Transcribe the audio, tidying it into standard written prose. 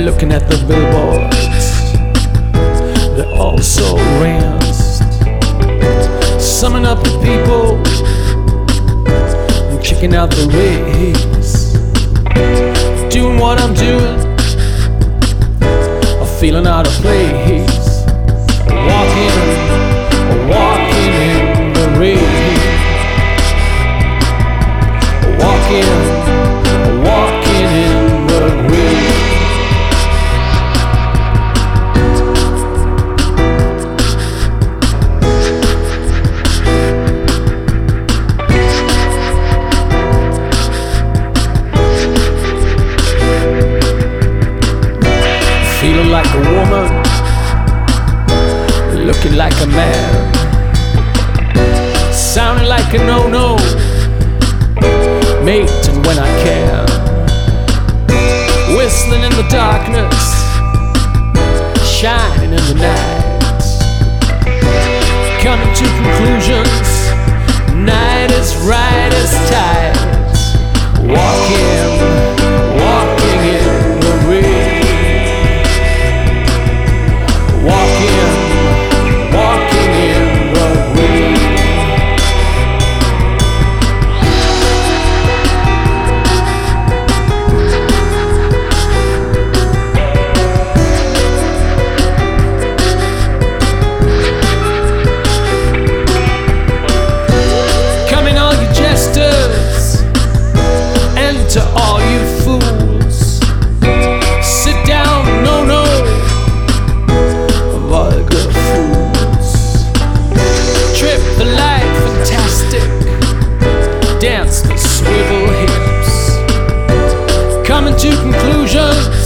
looking at the billboards, they're all so ranced. Summing up the people and checking out the race. Doing what I'm doing, I'm feeling out of place. Walking in the rain. Walking in the rain. Feeling like a woman, looking like a man, sounding like a no-no, mating when I can, whistling in the darkness, shining in the night, coming to conclusions, night is right as tides, walking in the rain. Walking in the rain. Coming all you jesters, and to all you fools, sit down, no. Vulgar fools, trip the light fantastic, dance the swivel hips, coming to conclusions,